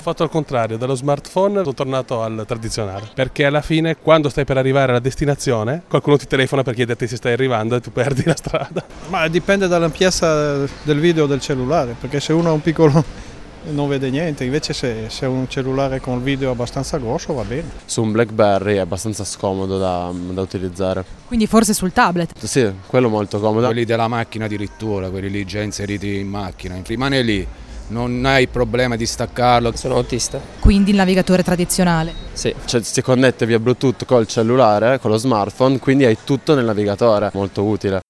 fatto al contrario, dallo smartphone sono tornato al tradizionale, perché alla fine quando stai per arrivare alla destinazione qualcuno ti telefona per chiederti se stai arrivando e tu perdi la strada. Ma dipende dall'ampiezza del video del cellulare, perché se uno ha un piccolo non vede niente, invece se ha un cellulare con il video abbastanza grosso va bene. Su un BlackBerry è abbastanza scomodo da utilizzare. Quindi forse sul tablet. Sì, quello molto comodo. Quelli della macchina addirittura, quelli lì già inseriti in macchina, rimane lì, non hai problema di staccarlo. Sono autista. Quindi il navigatore tradizionale. Sì. Cioè, si connette via Bluetooth col cellulare, con lo smartphone, quindi hai tutto nel navigatore, molto utile.